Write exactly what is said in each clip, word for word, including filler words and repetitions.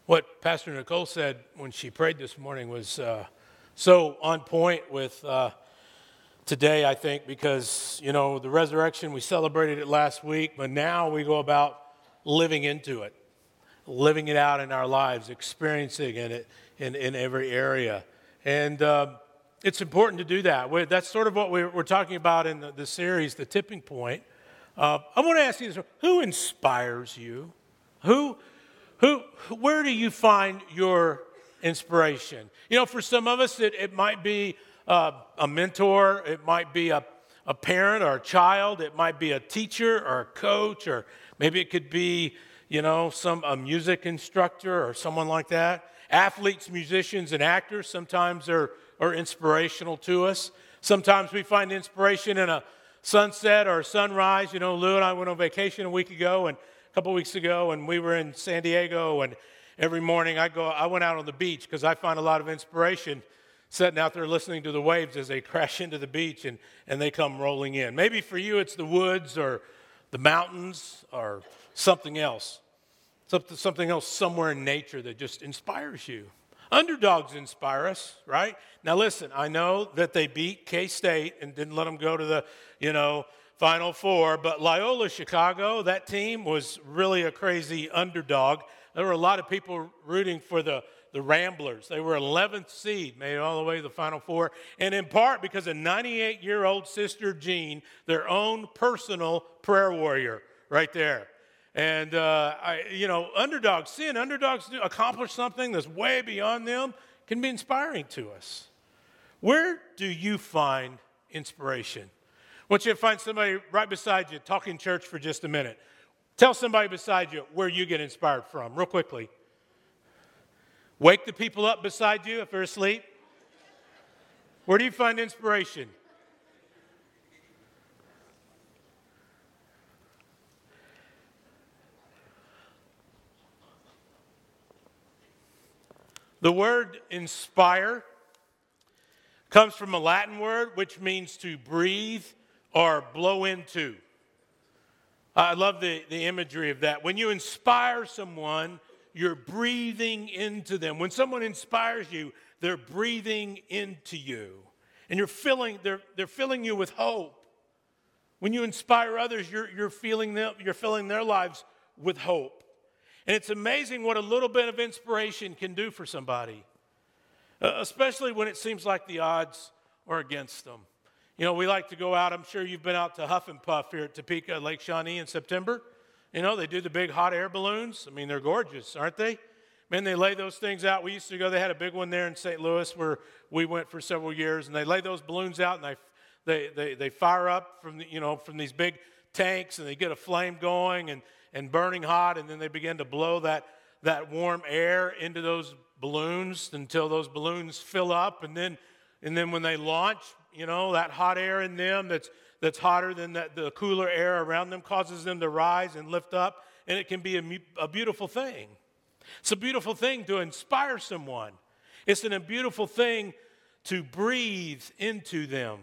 What Pastor Nicole said when she prayed this morning was uh, so on point with uh, today, I think, because, you know, the resurrection, we celebrated it last week, but now we go about living into it, living it out in our lives, experiencing it in, in every area. And uh, it's important to do that. We're, that's sort of what we're, we're talking about in the, the series, The Tipping Point. Uh, I want to ask you this, who inspires you? Who Who, where do you find your inspiration? You know, for some of us, it, it might be uh, a mentor, it might be a, a parent or a child, it might be a teacher or a coach, or maybe it could be, you know, some a music instructor or someone like that. Athletes, musicians, and actors sometimes are, are inspirational to us. Sometimes we find inspiration in a sunset or a sunrise. You know, Lou and I went on vacation a week ago, and a couple weeks ago, and we were in San Diego, and every morning I go, I went out on the beach because I find a lot of inspiration sitting out there listening to the waves as they crash into the beach and, and they come rolling in. Maybe for you it's the woods or the mountains or something else, something, something else somewhere in nature that just inspires you. Underdogs inspire us, right? Now listen, I know that they beat K-State and didn't let them go to the, you know, Final Four, but Loyola Chicago, that team was really a crazy underdog. There were a lot of people rooting for the, the Ramblers. They were eleventh seed, made it all the way to the Final Four, and in part because of ninety-eight-year-old Sister Jean, their own personal prayer warrior right there. And, uh, I, you know, underdogs, seeing underdogs do, accomplish something that's way beyond them can be inspiring to us. Where do you find inspiration? I want you to find somebody right beside you, talking church for just a minute. Tell somebody beside you where you get inspired from, real quickly. Wake the people up beside you if they're asleep. Where do you find inspiration? The word inspire comes from a Latin word which means to breathe or blow into. I love the, the imagery of that. When you inspire someone, you're breathing into them. When someone inspires you, they're breathing into you. And you're filling, they're, they're filling you with hope. When you inspire others, you're, you're, feeling them, you're filling their lives with hope. And it's amazing what a little bit of inspiration can do for somebody, uh, especially when it seems like the odds are against them. You know, we like to go out. I'm sure you've been out to Huff and Puff here at Topeka, Lake Shawnee in September. You know, they do the big hot air balloons. I mean, they're gorgeous, aren't they? Man, they lay those things out. We used to go, they had a big one there in Saint Louis where we went for several years, and they lay those balloons out, and they they they, they fire up from, the, you know, from these big tanks, and they get a flame going and, and burning hot, and then they begin to blow that, that warm air into those balloons until those balloons fill up, and then and then when they launch, you know, that hot air in them that's that's hotter than that, the cooler air around them causes them to rise and lift up, and it can be a, a beautiful thing. It's a beautiful thing to inspire someone. It's an, a beautiful thing to breathe into them.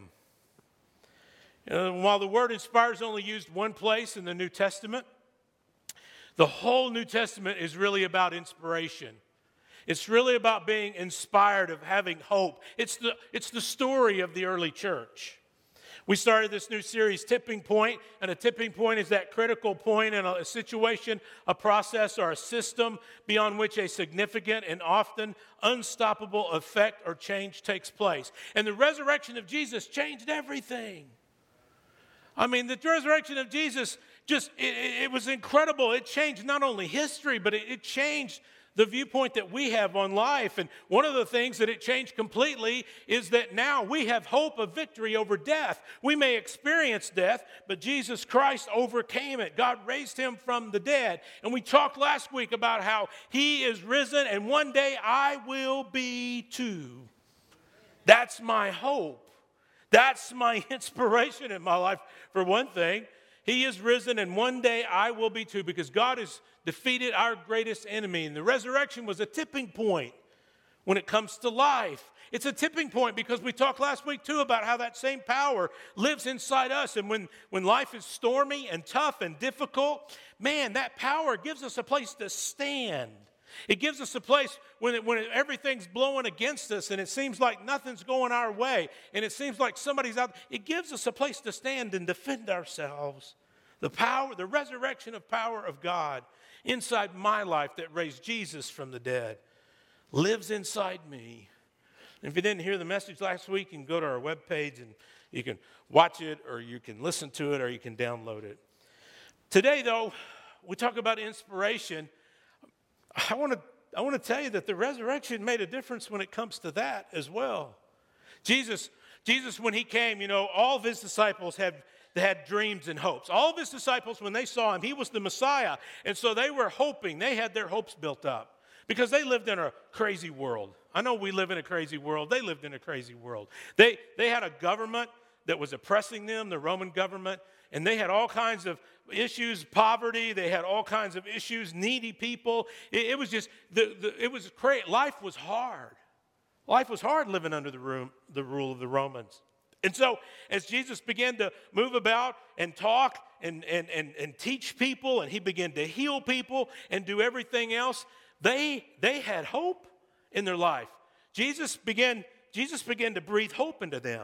You know, while the word inspire is only used one place in the New Testament, the whole New Testament is really about inspiration. It's really about being inspired, of having hope. It's the, it's the story of the early church. We started this new series, Tipping Point, and a tipping point is that critical point in a, a situation, a process, or a system beyond which a significant and often unstoppable effect or change takes place. And the resurrection of Jesus changed everything. I mean, the resurrection of Jesus just, it, it was incredible. It changed not only history, but it, it changed the viewpoint that we have on life. And one of the things that it changed completely is that now we have hope of victory over death. We may experience death, but Jesus Christ overcame it. God raised him from the dead. And we talked last week about how he is risen, and one day I will be too. That's my hope. That's my inspiration in my life, for one thing. He is risen, and one day I will be too, because God has defeated our greatest enemy. And the resurrection was a tipping point when it comes to life. It's a tipping point because we talked last week, too, about how that same power lives inside us. And when, when life is stormy and tough and difficult, man, that power gives us a place to stand. It gives us a place when, it, when it, everything's blowing against us and it seems like nothing's going our way and it seems like somebody's out. It gives us a place to stand and defend ourselves. The power, the resurrection of power of God inside my life that raised Jesus from the dead lives inside me. And if you didn't hear the message last week, you can go to our webpage and you can watch it or you can listen to it or you can download it. Today, though, we talk about inspiration. I want to I want to tell you that the resurrection made a difference when it comes to that as well. Jesus, Jesus, when he came, you know, all of his disciples had, they had dreams and hopes. All of his disciples, when they saw him, he was the Messiah. And so they were hoping, they had their hopes built up because they lived in a crazy world. I know we live in a crazy world. They lived in a crazy world. They, they had a government that was oppressing them, the Roman government, and they had all kinds of issues, poverty. They had all kinds of issues, needy people. It, it was just, the, the, it was great. Life was hard. Life was hard living under the, room, the rule of the Romans. And so as Jesus began to move about and talk and, and, and, and teach people, and he began to heal people and do everything else, they, they had hope in their life. Jesus began, Jesus began to breathe hope into them.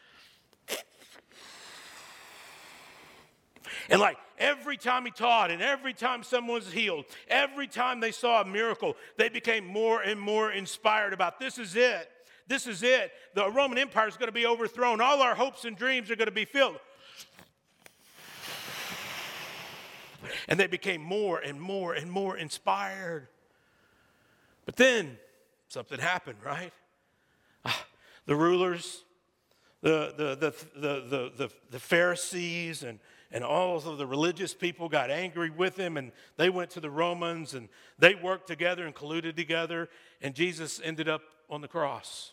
And like every time he taught and every time someone was healed, every time they saw a miracle, they became more and more inspired about this is it. This is it. The Roman Empire is going to be overthrown. All our hopes and dreams are going to be filled. And they became more and more and more inspired. But then something happened, right? The rulers, the, the, the, the, the, the, the Pharisees and And all of the religious people got angry with him, and they went to the Romans, and they worked together and colluded together, and Jesus ended up on the cross.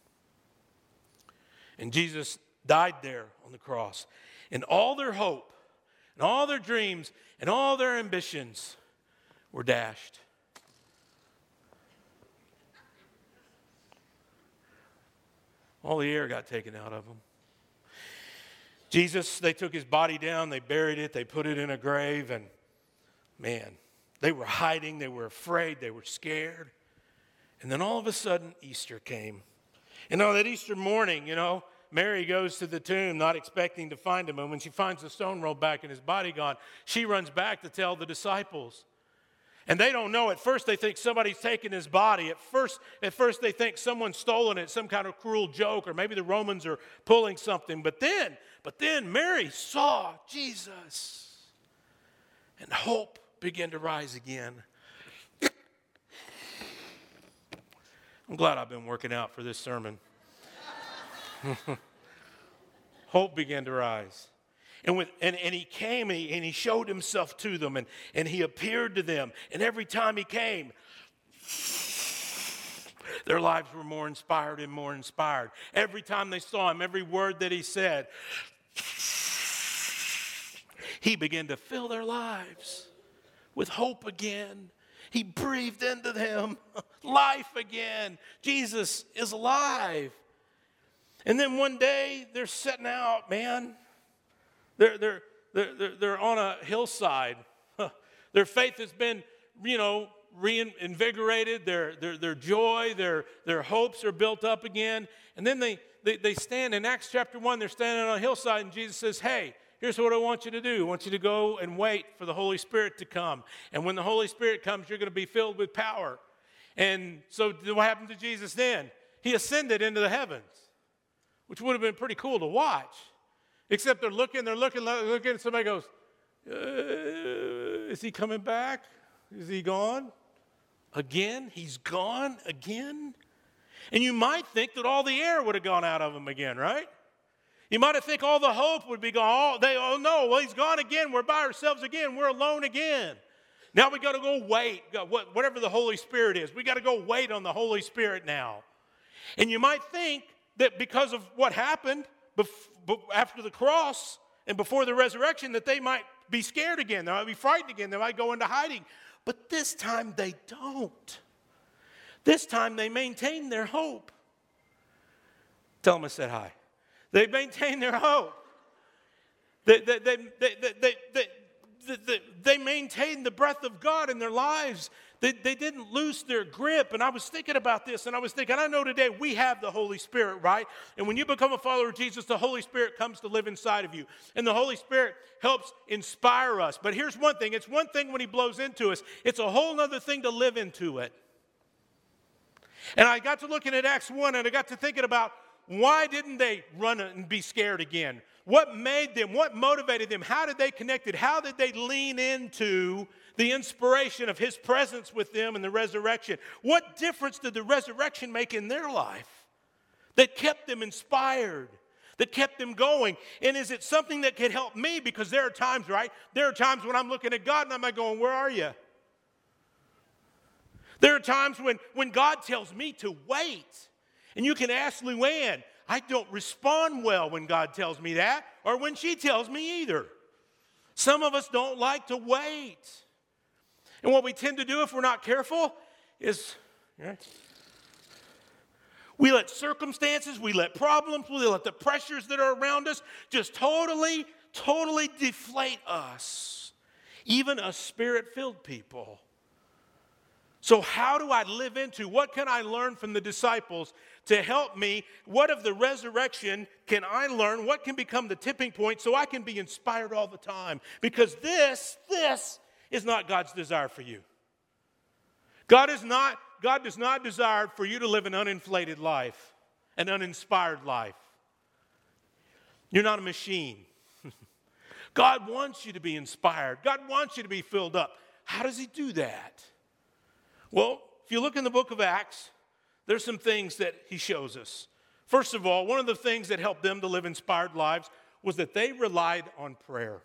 And Jesus died there on the cross. And all their hope, and all their dreams, and all their ambitions were dashed. All the air got taken out of them. Jesus, they took his body down, they buried it, they put it in a grave, and man, they were hiding, they were afraid, they were scared. And then all of a sudden, Easter came. And on that Easter morning, you know, Mary goes to the tomb not expecting to find him, and when she finds the stone rolled back and his body gone, she runs back to tell the disciples. And they don't know. At first, they think somebody's taken his body. At first, at first, they think someone's stolen it, some kind of cruel joke, or maybe the Romans are pulling something. But then, but then Mary saw Jesus, and hope began to rise again. I'm glad I've been working out for this sermon. Hope began to rise. And, with, and, and he came and he, and he showed himself to them and, and he appeared to them. And every time he came, their lives were more inspired and more inspired. Every time they saw him, every word that he said, he began to fill their lives with hope again. He breathed into them life again. Jesus is alive. And then one day they're setting out, man. They're, they're, they're, they're on a hillside. Their faith has been, you know, reinvigorated. Their, their, their joy, their, their hopes are built up again. And then they, they, they stand in Acts chapter one. They're standing on a hillside and Jesus says, hey, here's what I want you to do. I want you to go and wait for the Holy Spirit to come. And when the Holy Spirit comes, you're going to be filled with power. And so what happened to Jesus then? He ascended into the heavens, which would have been pretty cool to watch. Except they're looking, they're looking, looking, and somebody goes, uh, is he coming back? Is he gone? Again? He's gone again? And you might think that all the air would have gone out of him again, right? You might have think all the hope would be gone. Oh, they, oh no, well, he's gone again. We're by ourselves again. We're alone again. Now we got to go wait. Whatever the Holy Spirit is, we got to go wait on the Holy Spirit now. And you might think that because of what happened after the cross and before the resurrection, that they might be scared again. They might be frightened again. They might go into hiding. But this time they don't. This time they maintain their hope. Tell them I said hi. They maintain their hope. They, they, they, they, they, they, they, they, they maintain the breath of God in their lives. They, they didn't lose their grip. And I was thinking about this, and I was thinking, I know today we have the Holy Spirit, right? And when you become a follower of Jesus, the Holy Spirit comes to live inside of you. And the Holy Spirit helps inspire us. But here's one thing. It's one thing when he blows into us. It's a whole other thing to live into it. And I got to looking at Acts one, and I got to thinking about, why didn't they run and be scared again? What made them? What motivated them? How did they connect it? How did they lean into the inspiration of his presence with them and the resurrection? What difference did the resurrection make in their life that kept them inspired, that kept them going? And is it something that could help me? Because there are times, right? There are times when I'm looking at God and I'm like going, where are you? There are times when, when God tells me to wait. And you can ask Luann, I don't respond well when God tells me that, or when she tells me either. Some of us don't like to wait. And what we tend to do if we're not careful is, yeah, we let circumstances, we let problems, we let the pressures that are around us just totally, totally deflate us, even us spirit-filled people. So how do I live into, what can I learn from the disciples to help me? What of the resurrection can I learn? What can become the tipping point so I can be inspired all the time? Because this, this is not God's desire for you. God is not, God does not desire for you to live an uninflated life, an uninspired life. You're not a machine. God wants you to be inspired. God wants you to be filled up. How does he do that? Well, if you look in the book of Acts, there's some things that he shows us. First of all, one of the things that helped them to live inspired lives was that they relied on prayer.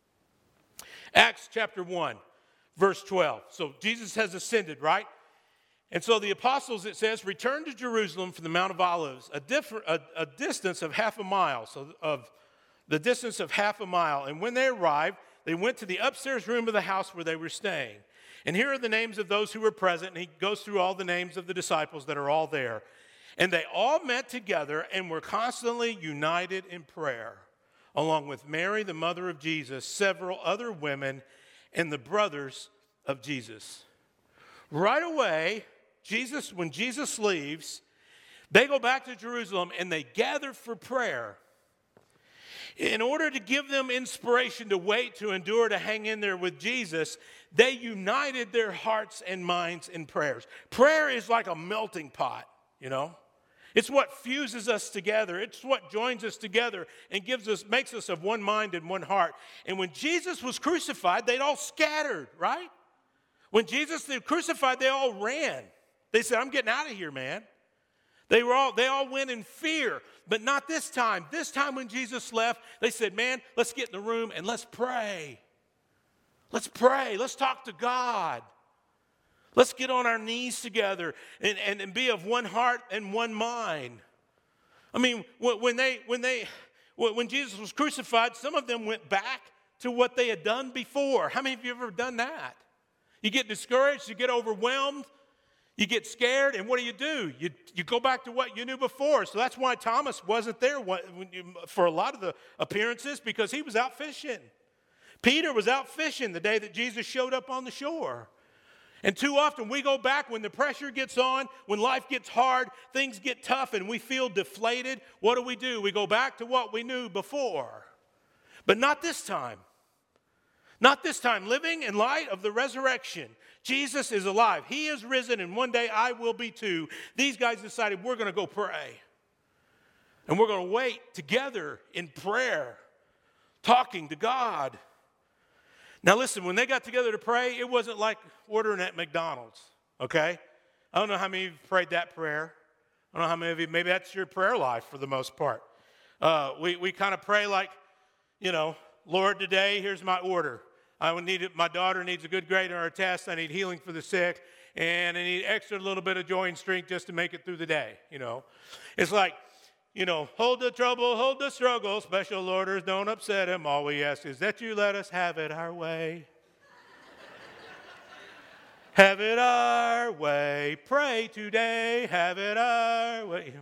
Acts chapter one, verse twelve. So Jesus has ascended, right? And so the apostles, it says, returned to Jerusalem from the Mount of Olives, a, different, a, a distance of half a mile, so of the distance of half a mile. And when they arrived, they went to the upstairs room of the house where they were staying. And here are the names of those who were present. And he goes through all the names of the disciples that are all there. And they all met together and were constantly united in prayer, along with Mary, the mother of Jesus, several other women, and the brothers of Jesus. Right away, Jesus, when Jesus leaves, they go back to Jerusalem and they gather for prayer. In order to give them inspiration to wait, to endure, to hang in there with Jesus, they united their hearts and minds in prayers. Prayer is like a melting pot, you know. It's what fuses us together. It's what joins us together and gives us, makes us of one mind and one heart. And when Jesus was crucified, they'd all scattered, right? When Jesus was crucified, they all ran. They said, I'm getting out of here, man. They were all, they all went in fear, but not this time. This time when Jesus left, they said, man, let's get in the room and let's pray. Let's pray. Let's talk to God. Let's get on our knees together and, and, and be of one heart and one mind. I mean, when they, when they, when Jesus was crucified, some of them went back to what they had done before. How many of you have ever done that? You get discouraged, you get overwhelmed, you get scared, and what do you do? You, you go back to what you knew before. So that's why Thomas wasn't there for a lot of the appearances, because he was out fishing. Peter was out fishing the day that Jesus showed up on the shore. And too often we go back when the pressure gets on, when life gets hard, things get tough, and we feel deflated. What do we do? We go back to what we knew before. But not this time. Not this time. Living in light of the resurrection. Jesus is alive. He is risen, and one day I will be too. These guys decided we're going to go pray. And we're going to wait together in prayer, talking to God. Now listen, when they got together to pray, it wasn't like ordering at McDonald's, okay? I don't know how many of you prayed that prayer. I don't know how many of you, maybe that's your prayer life for the most part. Uh, we we kind of pray like, you know, Lord, today, here's my order. I would need it, my daughter needs a good grade on her test. I need healing for the sick, and I need extra little bit of joy and strength just to make it through the day, you know. It's like, you know, hold the trouble, hold the struggle. Special orders don't upset him. All we ask is that you let us have it our way. Have it our way. Pray today. Have it our way.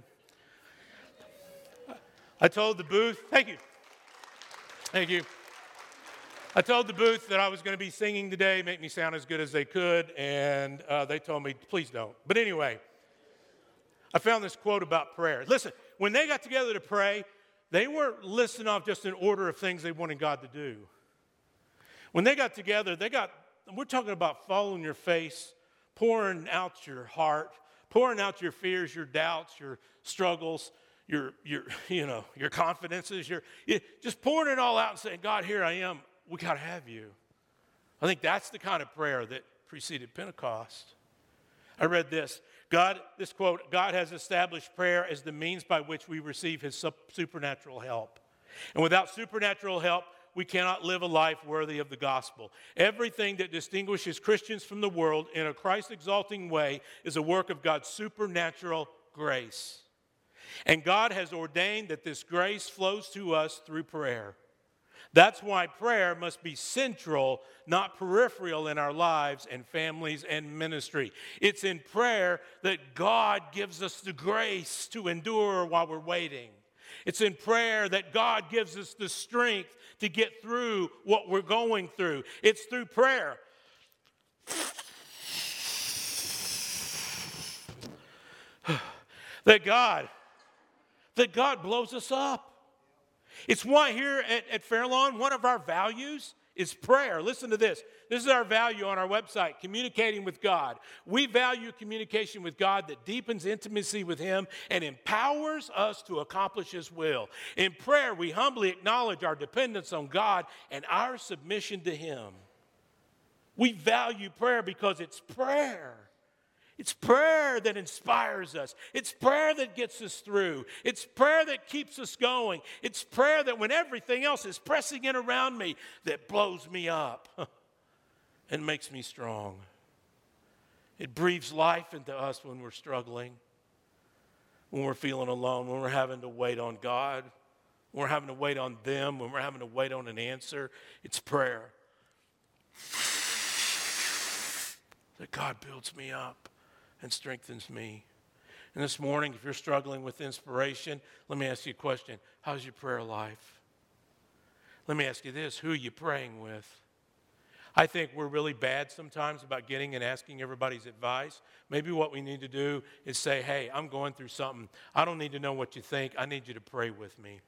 I told the booth, thank you. Thank you. I told the booth that I was going to be singing today, make me sound as good as they could, and uh, they told me, please don't. But anyway, I found this quote about prayer. Listen, when they got together to pray, they weren't listing off just an order of things they wanted God to do. When they got together, they got, we're talking about falling your face, pouring out your heart, pouring out your fears, your doubts, your struggles, your, your you know, your confidences, your, just pouring it all out and saying, God, here I am. We got to have you. I think that's the kind of prayer that preceded Pentecost. I read this. God, this quote, God has established prayer as the means by which we receive his supernatural help. And without supernatural help, we cannot live a life worthy of the gospel. Everything that distinguishes Christians from the world in a Christ-exalting way is a work of God's supernatural grace. And God has ordained that this grace flows to us through prayer. That's why prayer must be central, not peripheral in our lives and families and ministry. It's in prayer that God gives us the grace to endure while we're waiting. It's in prayer that God gives us the strength to get through what we're going through. It's through prayer. that God, that God blows us up. It's why here at, at Fairlawn, one of our values is prayer. Listen to this. This is our value on our website, communicating with God. We value communication with God that deepens intimacy with him and empowers us to accomplish his will. In prayer, we humbly acknowledge our dependence on God and our submission to him. We value prayer because it's prayer. It's prayer that inspires us. It's prayer that gets us through. It's prayer that keeps us going. It's prayer that when everything else is pressing in around me, that blows me up and makes me strong. It breathes life into us when we're struggling, when we're feeling alone, when we're having to wait on God, when we're having to wait on them, when we're having to wait on an answer. It's prayer that God builds me up and strengthens me. And this morning, if you're struggling with inspiration, let me ask you a question. How's your prayer life? Let me ask you this. Who are you praying with? I think we're really bad sometimes about getting and asking everybody's advice. Maybe what we need to do is say, hey, I'm going through something. I don't need to know what you think. I need you to pray with me.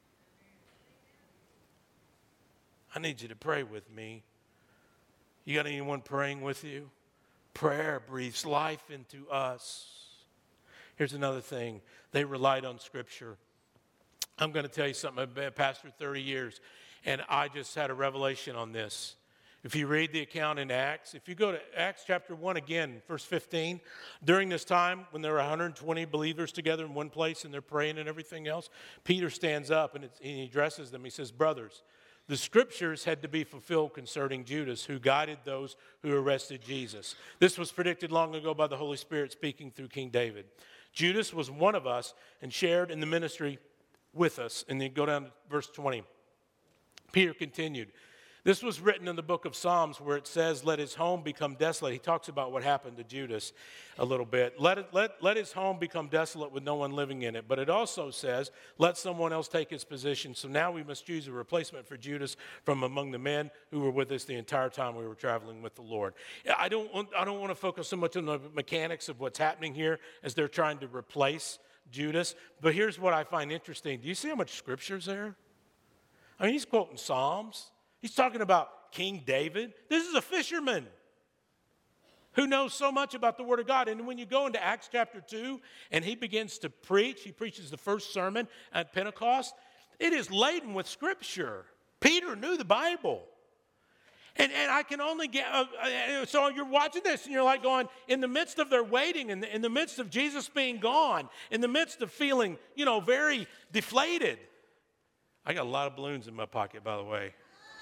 I need you to pray with me. You got anyone praying with you? Prayer breathes life into us. Here's another thing. They relied on Scripture. I'm going to tell you something. I've been a pastor thirty years, and I just had a revelation on this. If you read the account in Acts, if you go to Acts chapter one again, verse fifteen, during this time when there were one hundred twenty believers together in one place and they're praying and everything else, Peter stands up and, it's, and he addresses them. He says, brothers, the scriptures had to be fulfilled concerning Judas, who guided those who arrested Jesus. This was predicted long ago by the Holy Spirit speaking through King David. Judas was one of us and shared in the ministry with us. And then go down to verse twenty. Peter continued. This was written in the book of Psalms where it says, let his home become desolate. He talks about what happened to Judas a little bit. Let, it, let, let his home become desolate with no one living in it. But it also says, let someone else take his position. So now we must choose a replacement for Judas from among the men who were with us the entire time we were traveling with the Lord. I don't want, I don't want to focus so much on the mechanics of what's happening here as they're trying to replace Judas. But here's what I find interesting. Do you see how much scripture's there? I mean, he's quoting Psalms. He's talking about King David. This is a fisherman who knows so much about the Word of God. And when you go into Acts chapter two and he begins to preach, he preaches the first sermon at Pentecost, it is laden with Scripture. Peter knew the Bible. And, and I can only get, uh, uh, so you're watching this and you're like going, in the midst of their waiting, in the, in the midst of Jesus being gone, in the midst of feeling, you know, very deflated. I got a lot of balloons in my pocket, by the way.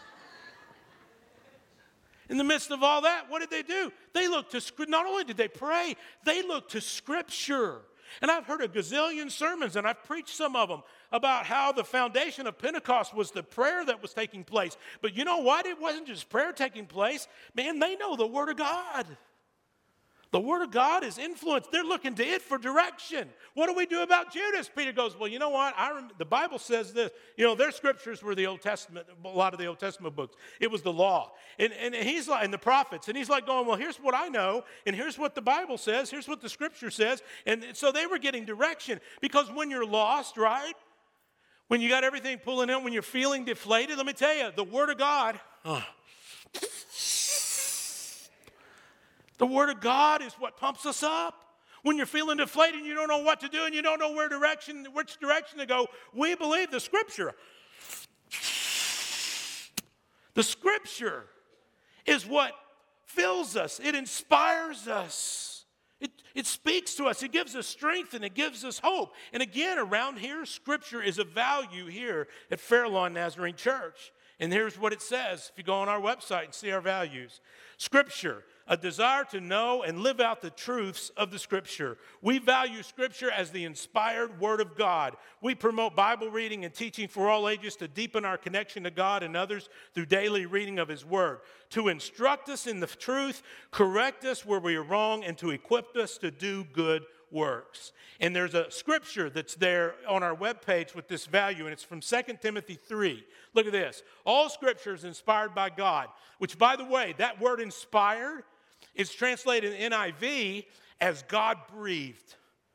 In the midst of all that, what did they do? They looked to, not only did they pray, they looked to Scripture. And I've heard a gazillion sermons, and I've preached some of them, about how the foundation of Pentecost was the prayer that was taking place. But you know what? It wasn't just prayer taking place. Man, they know the Word of God. The Word of God is influence. They're looking to it for direction. What do we do about Judas? Peter goes, well, you know what? I rem- the Bible says this. You know, their scriptures were the Old Testament, a lot of the Old Testament books. It was the law. And, and he's like, and the prophets. And he's like going, well, here's what I know. And here's what the Bible says. Here's what the Scripture says. And so they were getting direction. Because when you're lost, right? When you got everything pulling in, when you're feeling deflated, let me tell you, the Word of God... Uh, The Word of God is what pumps us up. When you're feeling deflated and you don't know what to do and you don't know where direction, which direction to go, we believe the Scripture. The Scripture is what fills us. It inspires us. It, it speaks to us. It gives us strength and it gives us hope. And again, around here, Scripture is a value here at Fairlawn Nazarene Church. And here's what it says if you go on our website and see our values. Scripture, a desire to know and live out the truths of the Scripture. We value Scripture as the inspired Word of God. We promote Bible reading and teaching for all ages to deepen our connection to God and others through daily reading of His Word, to instruct us in the truth, correct us where we are wrong, and to equip us to do good works. And there's a scripture that's there on our webpage with this value, and it's from Second Timothy three. Look at this. All Scripture is inspired by God, which, by the way, that word inspired is translated in N I V as God-breathed.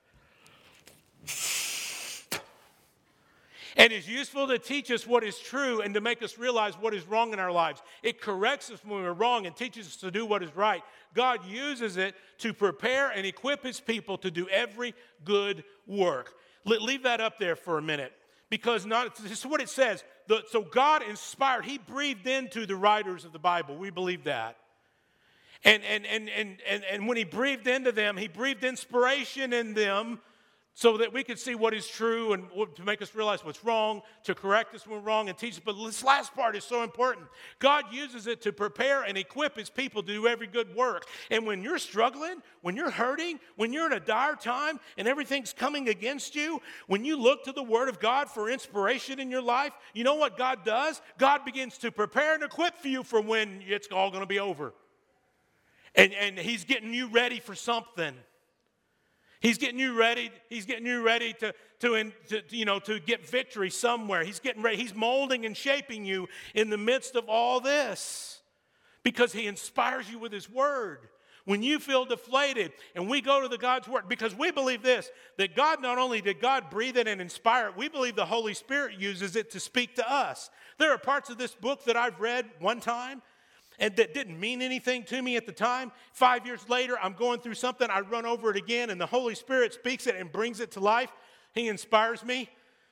And is useful to teach us what is true and to make us realize what is wrong in our lives. It corrects us when we're wrong and teaches us to do what is right. God uses it to prepare and equip His people to do every good work. Leave that up there for a minute. Because not, this is what it says. The, so God inspired, He breathed into the writers of the Bible. We believe that. And, and, and, and, and, and when He breathed into them, He breathed inspiration in them so that we could see what is true and to make us realize what's wrong, to correct us when we're wrong and teach us. But this last part is so important. God uses it to prepare and equip His people to do every good work. And when you're struggling, when you're hurting, when you're in a dire time and everything's coming against you, when you look to the Word of God for inspiration in your life, you know what God does? God begins to prepare and equip for you for when it's all going to be over. And, and He's getting you ready for something. He's getting you ready. He's getting you ready to, to, to, you know, to get victory somewhere. He's getting ready. He's molding and shaping you in the midst of all this because He inspires you with His Word. When you feel deflated and we go to the God's Word, because we believe this, that God, not only did God breathe it and inspire it, we believe the Holy Spirit uses it to speak to us. There are parts of this book that I've read one time and that didn't mean anything to me at the time. Five years later, I'm going through something. I run over it again, and the Holy Spirit speaks it and brings it to life. He inspires me.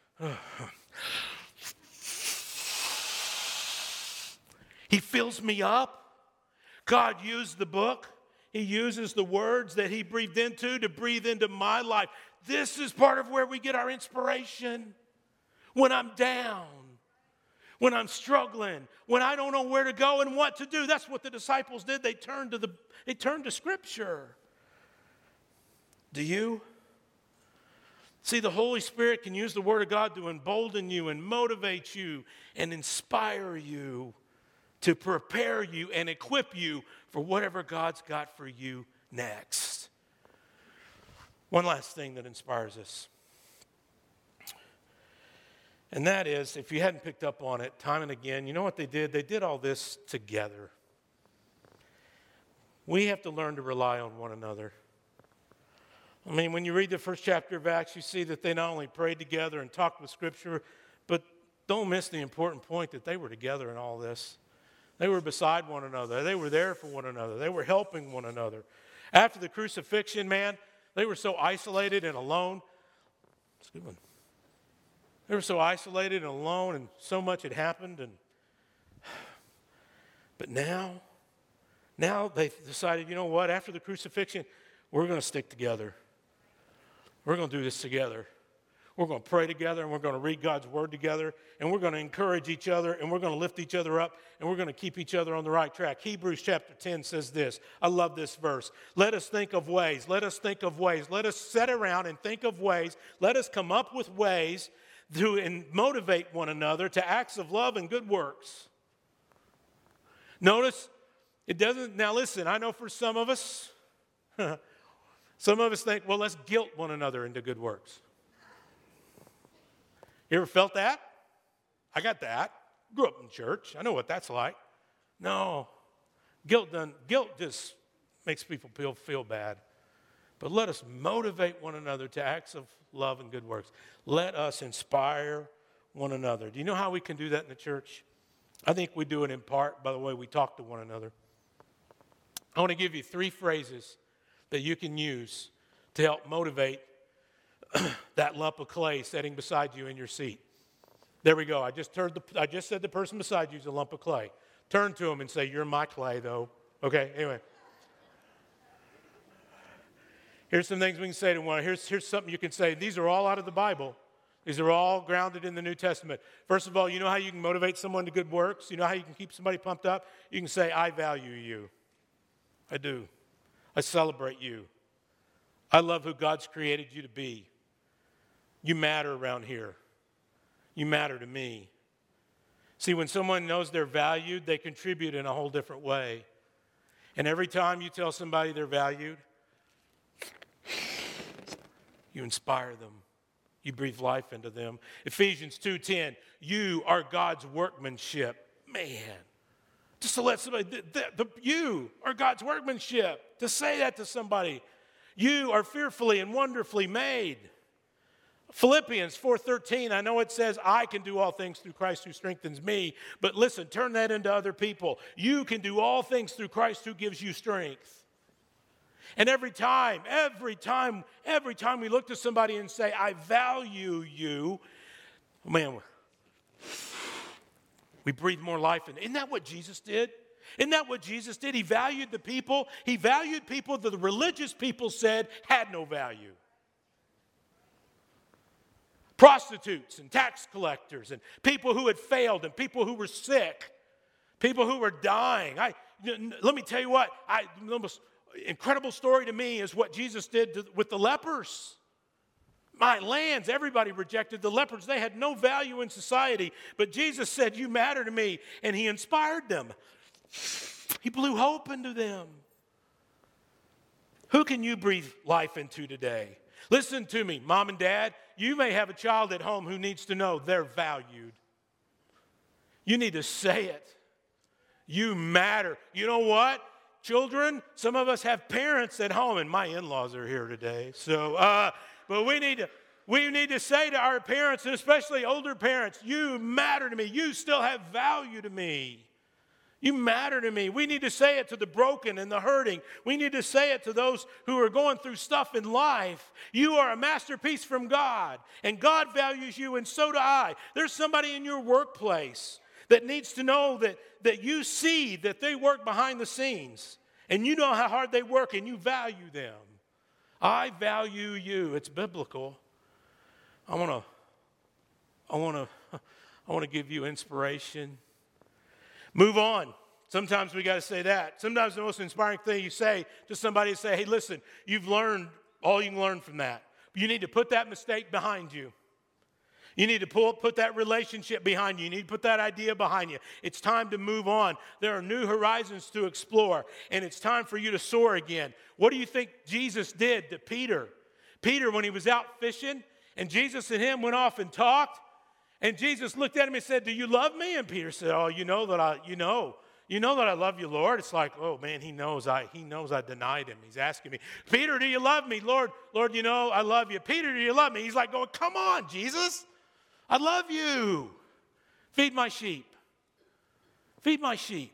He fills me up. God used the book. He uses the words that He breathed into to breathe into my life. This is part of where we get our inspiration. When I'm down, when I'm struggling, when I don't know where to go and what to do. That's what the disciples did. They turned to the they turned to Scripture. Do you? See, the Holy Spirit can use the Word of God to embolden you and motivate you and inspire you, to prepare you and equip you for whatever God's got for you next. One last thing that inspires us. And that is, if you hadn't picked up on it, time and again, you know what they did? They did all this together. We have to learn to rely on one another. I mean, when you read the first chapter of Acts, you see that they not only prayed together and talked with Scripture, but don't miss the important point that they were together in all this. They were beside one another. They were there for one another. They were helping one another. After the crucifixion, man, they were so isolated and alone. That's a good one. They were so isolated and alone, and so much had happened. And but now, now they've decided, you know what? After the crucifixion, we're going to stick together. We're going to do this together. We're going to pray together, and we're going to read God's Word together, and we're going to encourage each other, and we're going to lift each other up, and we're going to keep each other on the right track. Hebrews chapter ten says this. I love this verse. Let us think of ways. Let us think of ways. Let us sit around and think of ways. Let us come up with ways to motivate one another to acts of love and good works. Notice, it doesn't, now listen, I know for some of us, Some of us think, well, let's guilt one another into good works. You ever felt that? I got that. Grew up in church. I know what that's like. No. Guilt doesn't, guilt just makes people feel, feel bad. But let us motivate one another to acts of love and good works. Let us inspire one another. Do you know how we can do that in the church? I think we do it in part by the way we talk to one another. I want to give you three phrases that you can use to help motivate that lump of clay sitting beside you in your seat. There we go. I just heard the, I just said the person beside you is a lump of clay. Turn to them and say, you're my clay, though. Okay, anyway. Here's some things we can say to one. Here's, here's something you can say. These are all out of the Bible. These are all grounded in the New Testament. First of all, you know how you can motivate someone to good works? You know how you can keep somebody pumped up? You can say, I value you. I do. I celebrate you. I love who God's created you to be. You matter around here. You matter to me. See, when someone knows they're valued, they contribute in a whole different way. And every time you tell somebody they're valued, you inspire them. You breathe life into them. Ephesians two ten, you are God's workmanship. Man, just to let somebody, the, the, the, you are God's workmanship. To say that to somebody, you are fearfully and wonderfully made. Philippians four thirteen, I know it says, I can do all things through Christ who strengthens me. But listen, turn that into other people. You can do all things through Christ who gives you strength. And every time, every time, every time we look to somebody and say, I value you, man, we breathe more life in. Isn't that what Jesus did? Isn't that what Jesus did? He valued the people. He valued people that the religious people said had no value. Prostitutes and tax collectors and people who had failed and people who were sick, people who were dying. I, let me tell you what, I almost... incredible story to me is what Jesus did to, with the lepers. My lands, everybody rejected the lepers. They had no value in society. But Jesus said, you matter to me. And he inspired them. He blew hope into them. Who can you breathe life into today? Listen to me, mom and dad. You may have a child at home who needs to know they're valued. You need to say it. You matter. You know what? Children, some of us have parents at home, and my in-laws are here today. So, uh, but we need to we need to say to our parents, and especially older parents, you matter to me. You still have value to me. You matter to me. We need to say it to the broken and the hurting. We need to say it to those who are going through stuff in life. You are a masterpiece from God, and God values you, and so do I. There's somebody in your workplace that needs to know that, that you see that they work behind the scenes. And you know how hard they work and you value them. I value you. It's biblical. I want to I want to I want to give you inspiration. Move on. Sometimes we got to say that. Sometimes the most inspiring thing you say to somebody is say, hey, listen, you've learned all you can learn from that. You need to put that mistake behind you. You need to pull, put that relationship behind you. You need to put that idea behind you. It's time to move on. There are new horizons to explore, and it's time for you to soar again. What do you think Jesus did to Peter? Peter, when he was out fishing, and Jesus and him went off and talked, and Jesus looked at him and said, do you love me? And Peter said, oh, you know that I, you know, you know that I love you, Lord. It's like, oh man, he knows I, he knows I denied him. He's asking me, Peter, do you love me? Lord, Lord, you know I love you. Peter, do you love me? He's like going, come on, Jesus. I love you. Feed my sheep. Feed my sheep.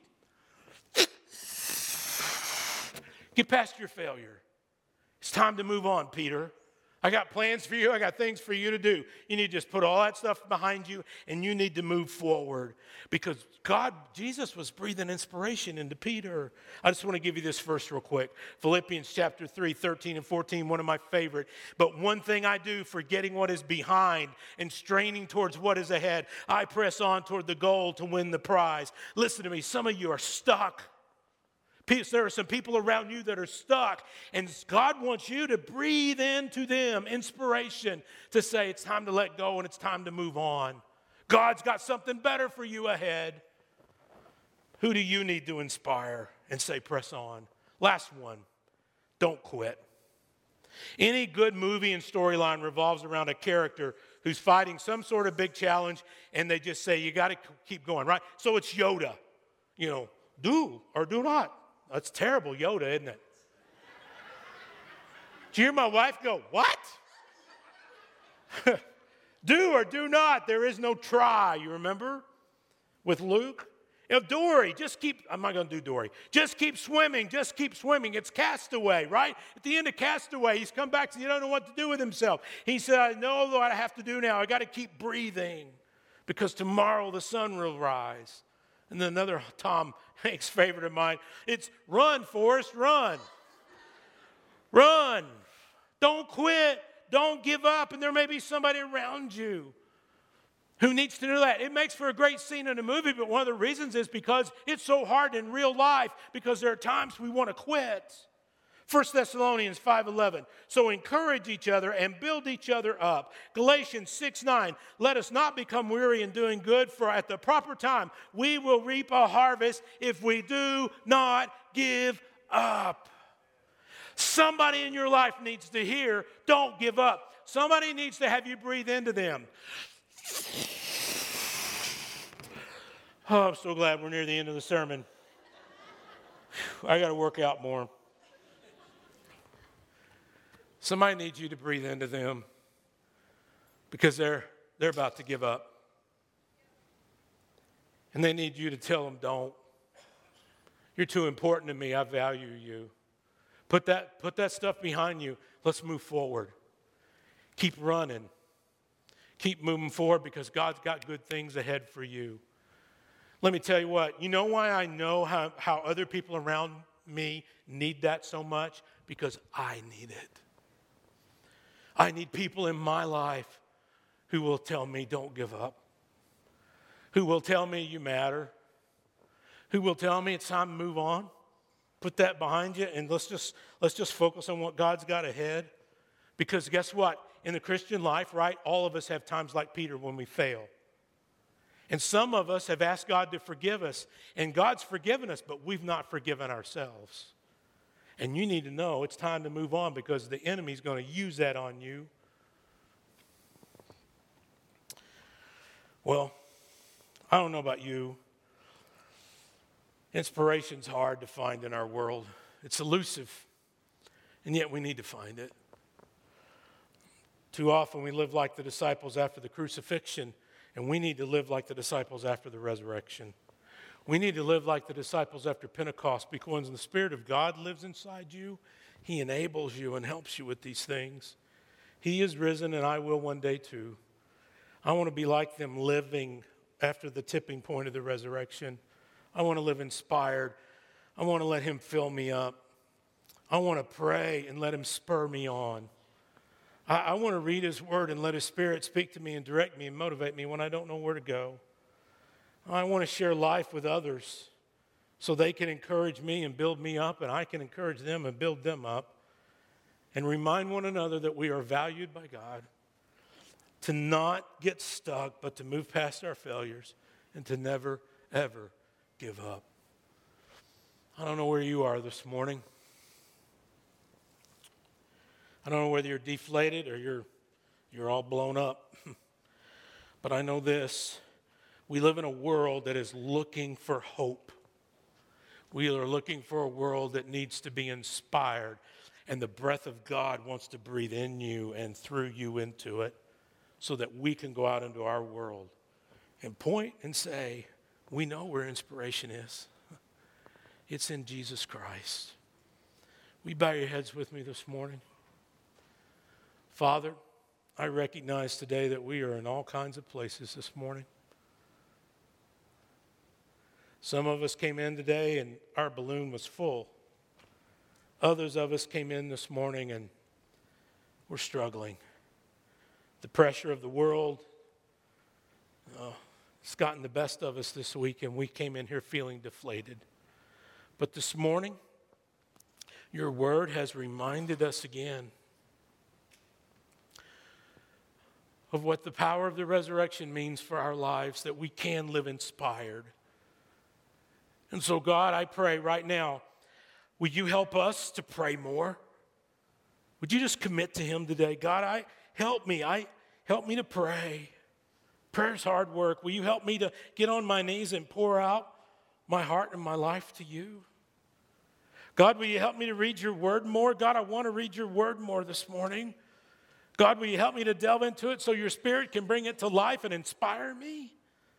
Get past your failure. It's time to move on, Peter. I got plans for you. I got things for you to do. You need to just put all that stuff behind you, and you need to move forward because God, Jesus was breathing inspiration into Peter. I just want to give you this verse real quick. Philippians chapter three, thirteen and fourteen, one of my favorite. But one thing I do, forgetting what is behind and straining towards what is ahead, I press on toward the goal to win the prize. Listen to me. Some of you are stuck. There are some people around you that are stuck, and God wants you to breathe into them inspiration to say it's time to let go and it's time to move on. God's got something better for you ahead. Who do you need to inspire and say press on? Last one, don't quit. Any good movie and storyline revolves around a character who's fighting some sort of big challenge, and they just say, you got to keep going, right? So it's Yoda. You know, do or do not. That's terrible, Yoda, isn't it? Did you hear my wife go, what? Do or do not. There is no try, you remember? With Luke. You know, Dory, just keep, I'm not going to do Dory. Just keep swimming, just keep swimming. It's Castaway, right? At the end of Castaway, he's come back and he doesn't know what to do with himself. He said, I know what I have to do now. I got to keep breathing because tomorrow the sun will rise. And then another Tom Hanks favorite of mine, it's run, Forrest, run. Run. Don't quit. Don't give up. And there may be somebody around you who needs to know that. It makes for a great scene in a movie, but one of the reasons is because it's so hard in real life because there are times we want to quit. First Thessalonians five eleven. So encourage each other and build each other up. Galatians six nine. Let us not become weary in doing good, for at the proper time we will reap a harvest if we do not give up. Somebody in your life needs to hear, don't give up. Somebody needs to have you breathe into them. Oh, I'm so glad we're near the end of the sermon. I got to work out more. Somebody needs you to breathe into them because they're, they're about to give up. And they need you to tell them, don't. You're too important to me. I value you. Put that, put that stuff behind you. Let's move forward. Keep running. Keep moving forward because God's got good things ahead for you. Let me tell you what. You know why I know how, how other people around me need that so much? Because I need it. I need people in my life who will tell me don't give up. Who will tell me you matter. Who will tell me it's time to move on. Put that behind you and let's just let's just focus on what God's got ahead. Because guess what? In the Christian life, right, all of us have times like Peter when we fail. And some of us have asked God to forgive us. And God's forgiven us, but we've not forgiven ourselves. And you need to know it's time to move on because the enemy's going to use that on you. Well, I don't know about you. Inspiration's hard to find in our world. It's elusive, and yet we need to find it. Too often we live like the disciples after the crucifixion, and we need to live like the disciples after the resurrection. We need to live like the disciples after Pentecost because when the Spirit of God lives inside you, He enables you and helps you with these things. He is risen, and I will one day too. I want to be like them living after the tipping point of the resurrection. I want to live inspired. I want to let Him fill me up. I want to pray and let Him spur me on. I, I want to read His Word and let His Spirit speak to me and direct me and motivate me when I don't know where to go. I want to share life with others so they can encourage me and build me up, and I can encourage them and build them up, and remind one another that we are valued by God, to not get stuck, but to move past our failures and to never, ever give up. I don't know where you are this morning. I don't know whether you're deflated or you're you're all blown up. But I know this. We live in a world that is looking for hope. We are looking for a world that needs to be inspired. And the breath of God wants to breathe in you and through you into it so that we can go out into our world and point and say, we know where inspiration is. It's in Jesus Christ. Will you bow your heads with me this morning? Father, I recognize today that we are in all kinds of places this morning. Some of us came in today and our balloon was full. Others of us came in this morning and we're struggling. The pressure of the world, uh, it's gotten the best of us this week, and we came in here feeling deflated. But this morning, your word has reminded us again of what the power of the resurrection means for our lives, that we can live inspired. And so, God, I pray right now, would you help us to pray more? Would you just commit to him today? God, I help me. I help me to pray. Prayer's hard work. Will you help me to get on my knees and pour out my heart and my life to you? God, will you help me to read your word more? God, I want to read your word more this morning. God, will you help me to delve into it so your spirit can bring it to life and inspire me?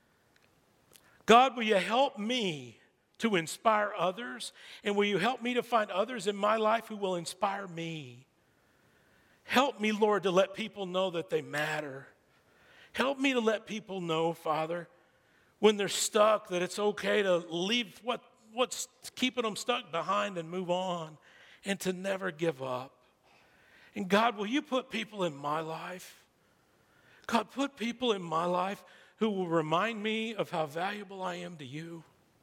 God, will you help me to inspire others? And will you help me to find others in my life who will inspire me? Help me, Lord, to let people know that they matter. Help me to let people know, Father, when they're stuck, that it's okay to leave what, what's keeping them stuck behind and move on, and to never give up. And God, will you put people in my life? God, put people in my life who will remind me of how valuable I am to you.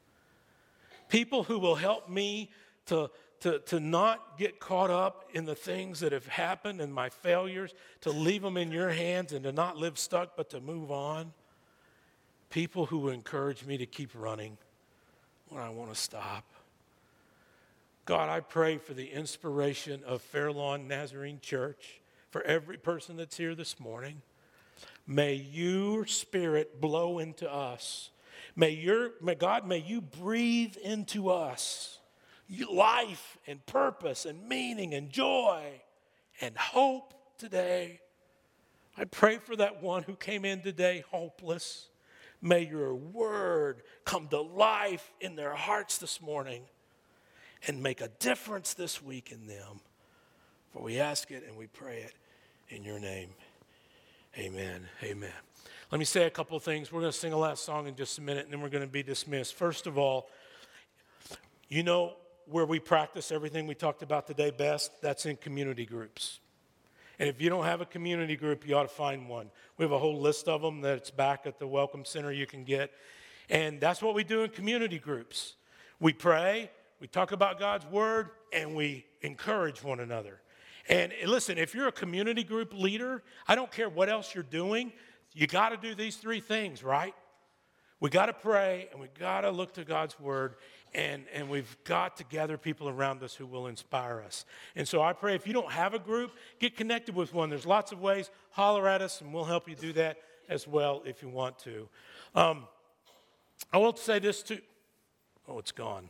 People who will help me to, to, to not get caught up in the things that have happened and my failures, to leave them in your hands and to not live stuck, but to move on. People who will encourage me to keep running when I want to stop. God, I pray for the inspiration of Fairlawn Nazarene Church, for every person that's here this morning. May your spirit blow into us. May your, may God, may you breathe into us life and purpose and meaning and joy and hope today. I pray for that one who came in today hopeless. May your word come to life in their hearts this morning and make a difference this week in them. For we ask it and we pray it in your name. Amen. Amen. Let me say a couple of things. We're going to sing a last song in just a minute, and then we're going to be dismissed. First of all, you know where we practice everything we talked about today best? That's in community groups. And if you don't have a community group, you ought to find one. We have a whole list of them that's back at the Welcome Center you can get. And that's what we do in community groups. We pray, we talk about God's word, and we encourage one another. And listen, if you're a community group leader, I don't care what else you're doing, you got to do these three things, right? We got to pray, and we got to look to God's word, and, and we've got to gather people around us who will inspire us. And so I pray if you don't have a group, get connected with one. There's lots of ways. Holler at us, and we'll help you do that as well if you want to. Um, I want to say this too. Oh, it's gone.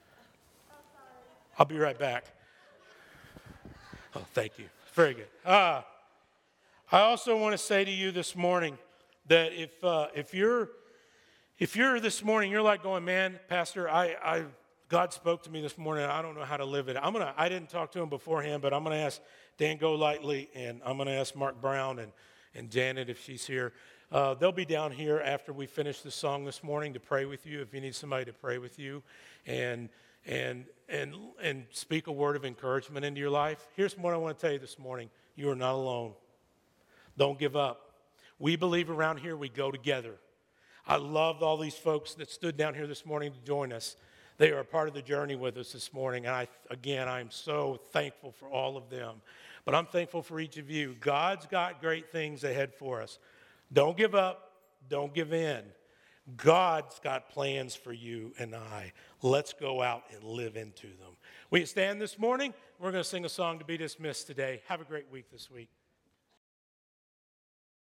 I'll be right back. Oh, thank you. Very good. Uh, I also want to say to you this morning that if uh, if you're if you're this morning, you're like going, man, Pastor, I, I God spoke to me this morning. I don't know how to live it. I'm gonna. I didn't talk to him beforehand, but I'm gonna ask Dan Golightly, and I'm gonna ask Mark Brown and and Janet if she's here. Uh, they'll be down here after we finish the song this morning to pray with you. If you need somebody to pray with you, and and and and speak a word of encouragement into your life. Here's what I want to tell you this morning. You are not alone. Don't give up. We believe around here we go together. I loved all these folks that stood down here this morning to join us. They are a part of the journey with us this morning. And I, again, I'm so thankful for all of them. But I'm thankful for each of you. God's got great things ahead for us. Don't give up. Don't give in. God's got plans for you and I. Let's go out and live into them. Will you stand this morning? We're going to sing a song to be dismissed today. Have a great week this week.